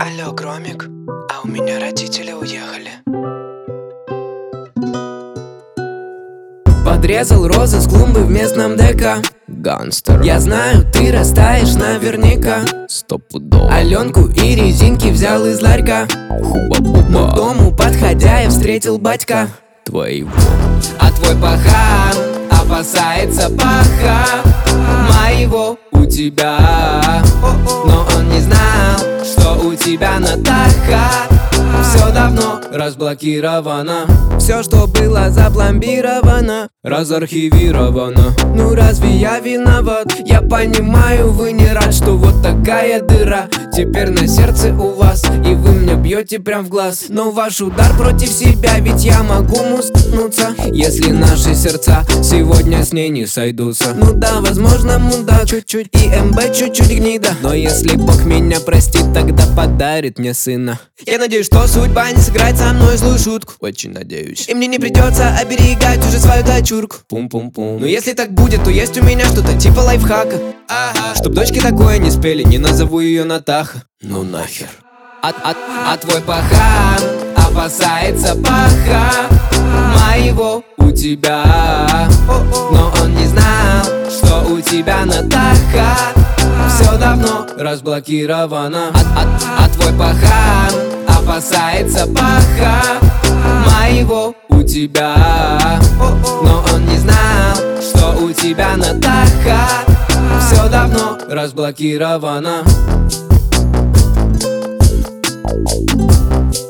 Алло, Громик, а у меня родители уехали. Подрезал розы с клумбы в местном ДК. Гангстер. Я знаю, ты растаешь наверняка. Стопудово. Аленку и резинки взял из ларька. Хуба-буба. К дому подходя я встретил батька Твоего. А твой пахан опасается паха моего у тебя. Но он не знал, что у тебя Натаха. Все давно разблокировано. Все, что было запломбировано, разархивировано. Ну разве я виноват? Я понимаю, вы не рад, что вот такая дыра теперь на сердце у вас, и вы мне бьете прям в глаз. Но ваш удар против себя, ведь я могу мустануться, если наши сердца сегодня с ней не сойдутся. Ну да, возможно, мудак чуть-чуть и МБ чуть-чуть гнида, но если Бог меня простит, тогда подарит мне сына. Я надеюсь, что судьба не сыграет со мной злую шутку. Очень надеюсь. И мне не придется оберегать уже свою дочурку. Пум-пум-пум. Но если так будет, то есть у меня что-то типа лайфхака. Ага. Чтоб дочки такое не спели, не назову ее Натаха. Ну нахер. А твой пахан опасается паха моего у тебя. Но он не знал, что у тебя Натаха. Все давно разблокировано. А твой пахан опасается паха моего у тебя. Но он не знал, что у тебя Натаха. Все давно разблокировано.